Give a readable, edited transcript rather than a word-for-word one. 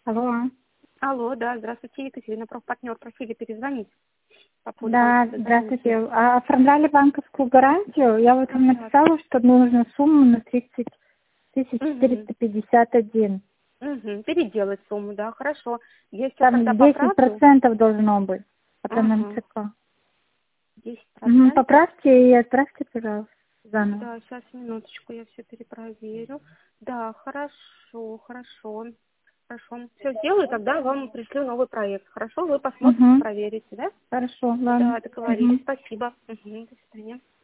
Алло. Алло, да, здравствуйте, Екатерина, профпартнер, просили перезвонить по поводу Да, банковской здравствуйте. гарантии. А оформляли банковскую гарантию? Я вот вам Так. написала, что нужно сумму на 30 Угу. 451. Угу. Переделать сумму, да, хорошо. Я сейчас тогда Там поправлю. 10% должно быть от Ага, ММЦК. 10%. Поправьте и отправьте, пожалуйста, заново. Да, сейчас, минуточку, я все перепроверю. Да, хорошо, хорошо. Хорошо. Все сделаю, тогда вам пришлю новый проект. Хорошо, вы посмотрите, Угу. проверите, да? Хорошо, ладно. Да, договорились. Угу. Спасибо. Угу. До свидания.